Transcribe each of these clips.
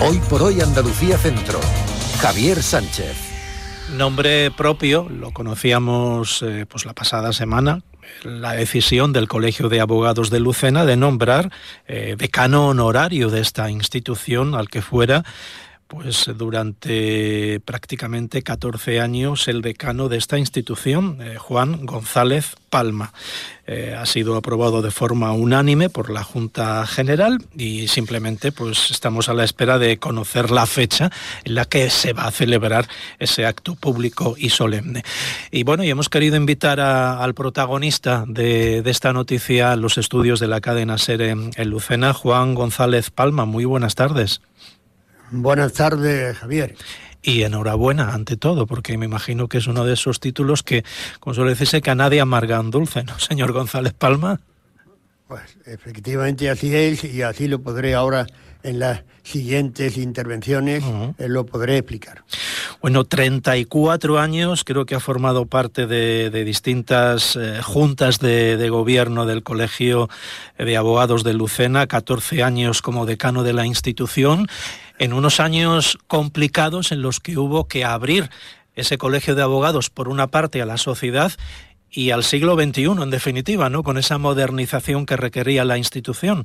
Hoy por hoy Andalucía Centro. Javier Sánchez. Nombre propio, lo conocíamos pues la pasada semana, la decisión del Colegio de Abogados de Lucena de nombrar decano honorario de esta institución al que fuera pues durante prácticamente 14 años el decano de esta institución, Juan González Palma. Ha sido aprobado de forma unánime por la Junta General y simplemente pues estamos a la espera de conocer la fecha en la que se va a celebrar ese acto público y solemne. Y bueno, y hemos querido invitar al protagonista de esta noticia a los estudios de la cadena SER en Lucena, Juan González Palma. Muy buenas tardes. Buenas tardes, Javier. Y enhorabuena, ante todo, porque me imagino que es uno de esos títulos que, como suele decirse, que a nadie amargan dulce, ¿no, señor González Palma? Pues efectivamente así es, y así lo podré ahora en las siguientes intervenciones, lo podré explicar. Bueno, 34 años, creo que ha formado parte de distintas juntas de gobierno del Colegio de Abogados de Lucena, 14 años como decano de la institución, en unos años complicados en los que hubo que abrir ese colegio de abogados, por una parte, a la sociedad y al siglo XXI, en definitiva, ¿no?, con esa modernización que requería la institución.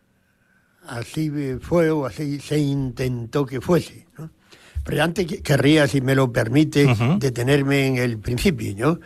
Así fue, o así se intentó que fuese, ¿no? Pero antes querría, si me lo permite, detenerme en el principio, ¿no?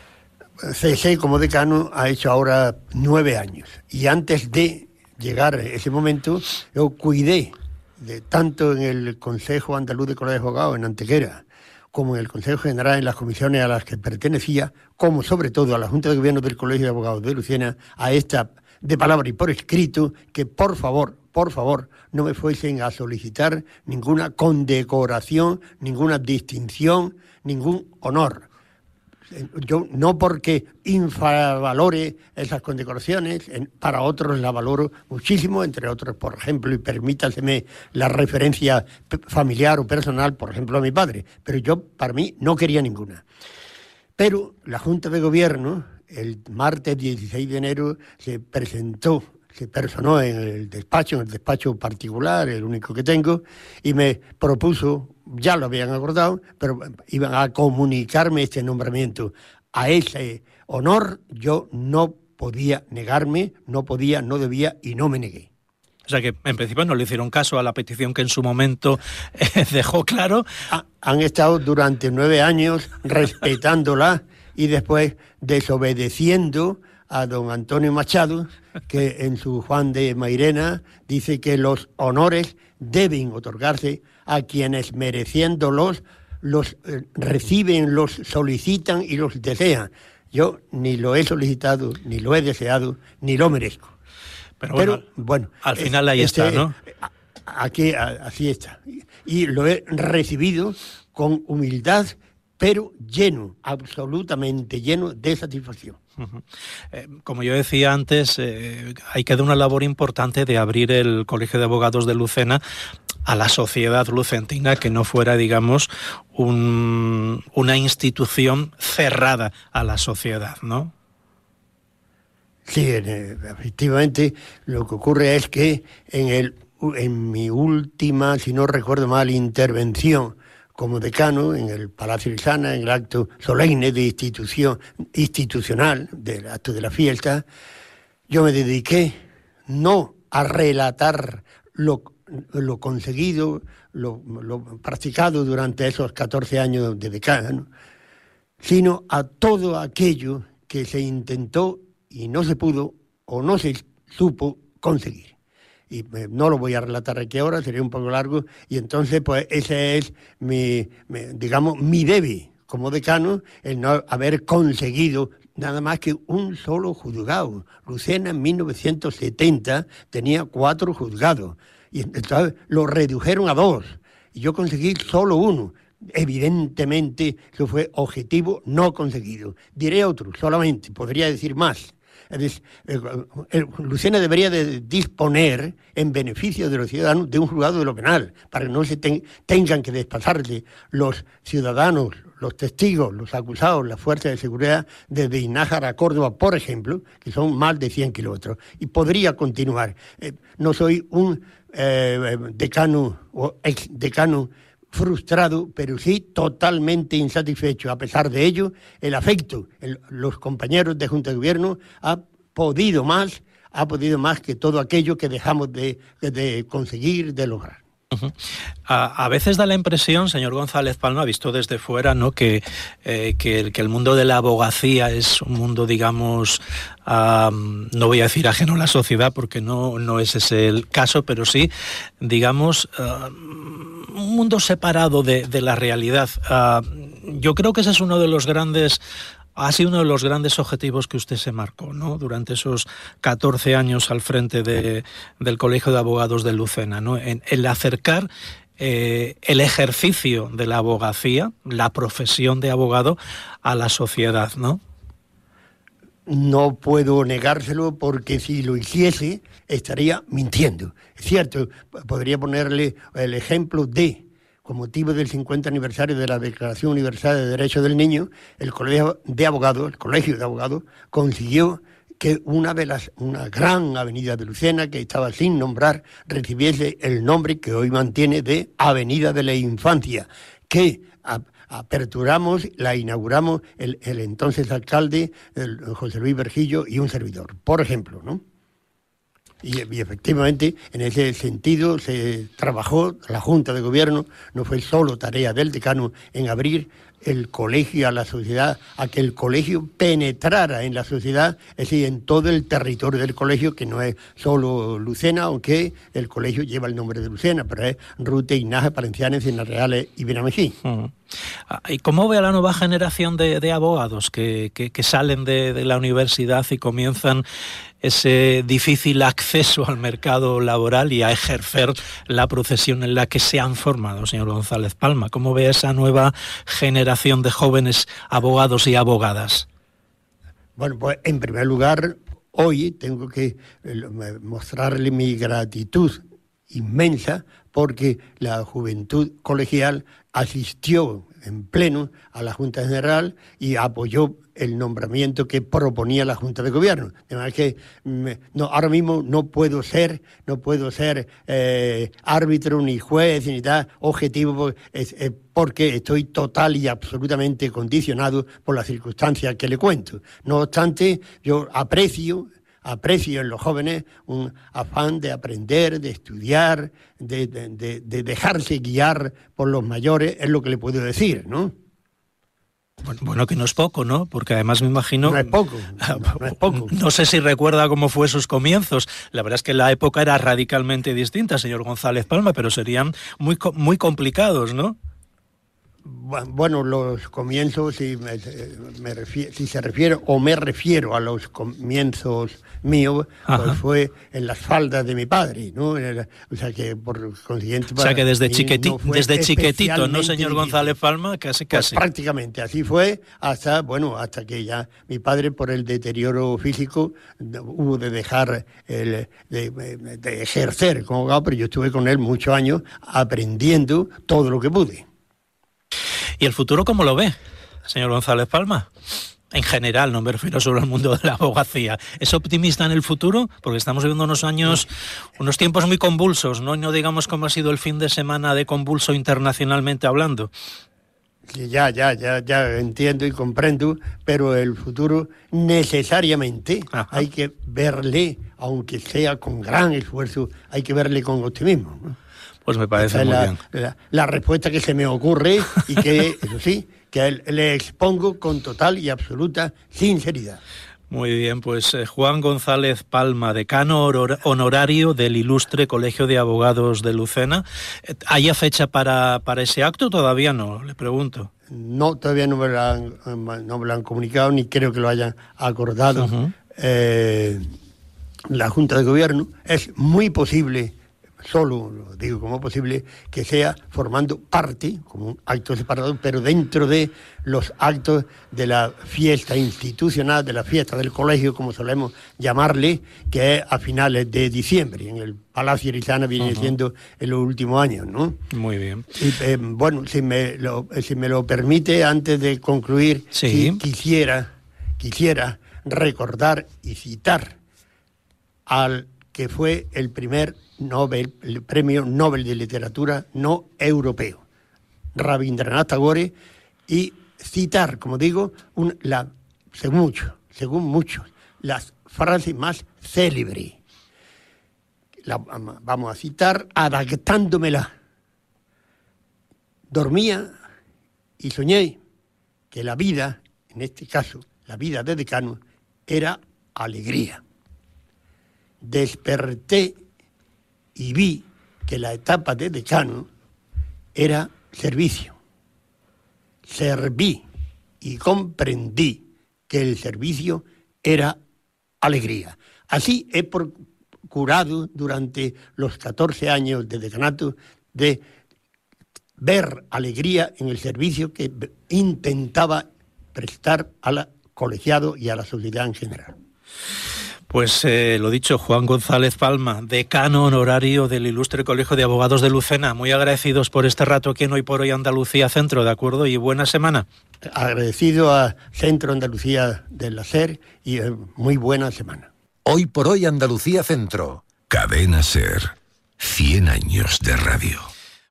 CC como decano ha hecho ahora 9 años, y antes de llegar a ese momento yo cuidé tanto en el Consejo Andaluz de Colegios de Abogados en Antequera, como en el Consejo General, en las comisiones a las que pertenecía, como sobre todo a la Junta de Gobierno del Colegio de Abogados de Lucena, a esta de palabra y por escrito, que por favor, no me fuesen a solicitar ninguna condecoración, ninguna distinción, ningún honor. Yo no porque infravalore esas condecoraciones, para otros la valoro muchísimo, entre otros, por ejemplo, y permítaseme la referencia familiar o personal, por ejemplo, a mi padre, pero yo, para mí, no quería ninguna. Pero la Junta de Gobierno, el martes 16 de enero, se personó en el despacho particular, el único que tengo, y me propuso, ya lo habían acordado, pero iban a comunicarme este nombramiento. A ese honor yo no podía negarme, no debía y no me negué. O sea que en principio no le hicieron caso a la petición que en su momento dejó claro. Han estado durante 9 años respetándola y después desobedeciendo a don Antonio Machado, que en su Juan de Mairena dice que los honores deben otorgarse a quienes mereciéndolos los reciben, los solicitan y los desean. Yo ni lo he solicitado, ni lo he deseado, ni lo merezco. Pero bueno, al final ahí está, ¿no? Aquí, así está. Y lo he recibido con humildad, pero absolutamente lleno de satisfacción. Como yo decía antes, hay que dar una labor importante de abrir el Colegio de Abogados de Lucena a la sociedad lucentina, que no fuera, digamos, una institución cerrada a la sociedad, ¿no? Sí, efectivamente, lo que ocurre es que en mi última, si no recuerdo mal, intervención como decano en el Palacio de Lisana, en el acto solemne de institucional del acto de la fiesta, yo me dediqué no a relatar lo conseguido, lo practicado durante esos 14 años de decano, sino a todo aquello que se intentó y no se pudo o no se supo conseguir. Y no lo voy a relatar aquí ahora, sería un poco largo, y entonces pues ese es mi debe como decano, el no haber conseguido nada más que un solo juzgado. Lucena en 1970 tenía 4 juzgados, y entonces lo redujeron a 2, y yo conseguí solo 1. Evidentemente eso fue objetivo no conseguido. Diré otro, solamente, podría decir más. Lucena debería de disponer en beneficio de los ciudadanos de un juzgado de lo penal, para que no se tengan que desplazarse los ciudadanos, los testigos, los acusados, las fuerzas de seguridad desde Nájara a Córdoba, por ejemplo, que son más de 100 kilómetros. Y podría continuar. No soy un decano o exdecano frustrado, pero sí totalmente insatisfecho. A pesar de ello, el afecto, los compañeros de Junta de Gobierno ha podido más que todo aquello que dejamos de conseguir, de lograr. Uh-huh. A veces da la impresión, señor González Palma, visto desde fuera, ¿no?, que el mundo de la abogacía es un mundo, digamos, no voy a decir ajeno a la sociedad, porque no es ese el caso, pero sí, digamos, un mundo separado de la realidad. Yo creo que ese es ha sido uno de los grandes objetivos que usted se marcó, ¿no?, durante esos 14 años al frente del Colegio de Abogados de Lucena, ¿no?, en el acercar el ejercicio de la abogacía, la profesión de abogado, a la sociedad, ¿no? No puedo negárselo, porque si lo hiciese estaría mintiendo. Es cierto, podría ponerle el ejemplo con motivo del 50 aniversario de la Declaración Universal de Derechos del Niño, el Colegio de Abogados consiguió que una gran avenida de Lucena, que estaba sin nombrar, recibiese el nombre que hoy mantiene de Avenida de la Infancia, que la inauguramos el entonces alcalde, José Luis Vergillo, y un servidor, por ejemplo, ¿no? Y efectivamente, en ese sentido se trabajó. La Junta de Gobierno, no fue solo tarea del decano en abrir el colegio a la sociedad, a que el colegio penetrara en la sociedad, es decir, en todo el territorio del colegio, que no es solo Lucena, aunque el colegio lleva el nombre de Lucena, pero es Rute, Inaja, Palencianes, Cienarreales y Benamejí. ¿Y cómo ve a la nueva generación de abogados que salen de la universidad y comienzan ese difícil acceso al mercado laboral y a ejercer la profesión en la que se han formado, señor González Palma? ¿Cómo ve esa nueva generación de jóvenes abogados y abogadas? Bueno, pues en primer lugar, hoy tengo que mostrarle mi gratitud inmensa, porque la juventud colegial asistió en pleno a la Junta General y apoyó el nombramiento que proponía la Junta de Gobierno. De manera que ahora mismo no puedo ser árbitro, ni juez, ni tal objetivo, porque estoy total y absolutamente condicionado por las circunstancias que le cuento. No obstante, yo aprecio en los jóvenes un afán de aprender, de estudiar, de dejarse guiar por los mayores, es lo que le puedo decir, ¿no? Bueno, que no es poco, ¿no? Porque además me imagino... No es poco. No sé si recuerda cómo fue sus comienzos. La verdad es que la época era radicalmente distinta, señor González Palma, pero serían muy complicados, ¿no? Bueno, los comienzos, si se refiere o me refiero a los comienzos míos, pues fue en las faldas de mi padre, ¿no? O sea que por consiguiente... O sea que desde chiquitito, ¿no, señor González Palma? Casi. Pues prácticamente, así fue hasta que ya mi padre, por el deterioro físico, hubo de dejar de ejercer como abogado, pero yo estuve con él muchos años aprendiendo todo lo que pude. ¿Y el futuro cómo lo ve, señor González Palma? En general, no me refiero solo al mundo de la abogacía. ¿Es optimista en el futuro? Porque estamos viviendo unos tiempos muy convulsos, ¿no? No digamos cómo ha sido el fin de semana de convulso internacionalmente hablando. Ya entiendo y comprendo, pero el futuro necesariamente hay que verle, aunque sea con gran esfuerzo, hay que verle con optimismo, ¿no? Pues me parece muy bien. La respuesta que se me ocurre y que, eso sí, que le expongo con total y absoluta sinceridad. Muy bien, pues Juan González Palma, decano honorario del Ilustre Colegio de Abogados de Lucena. ¿Hay fecha para ese acto? Todavía no, le pregunto. No, todavía no me lo han comunicado, ni creo que lo hayan acordado. La Junta de Gobierno. Es muy posible, solo, lo digo como posible, que sea formando parte, como un acto separado, pero dentro de los actos de la fiesta institucional, de la fiesta del colegio, como solemos llamarle, que es a finales de diciembre, en el Palacio Irizana viene siendo en los últimos años, ¿no? Muy bien. Y, bueno, si me lo permite, antes de concluir, sí. quisiera recordar y citar al que fue el primer el premio Nobel de Literatura no europeo, Rabindranath Tagore, y citar, como digo, según muchos, las frases más célebres. Vamos a citar, adaptándomela. Dormía y soñé que la vida, en este caso, la vida de decano, era alegría. Desperté y vi que la etapa de decano era servicio. Serví y comprendí que el servicio era alegría. Así he procurado durante los 14 años de decanato de ver alegría en el servicio que intentaba prestar al colegiado y a la sociedad en general. Pues lo dicho, Juan González Palma, decano honorario del Ilustre Colegio de Abogados de Lucena. Muy agradecidos por este rato aquí en Hoy por Hoy Andalucía Centro, ¿de acuerdo? Y buena semana. Agradecido a Centro Andalucía del SER y muy buena semana. Hoy por Hoy Andalucía Centro. Cadena SER. 100 años de radio.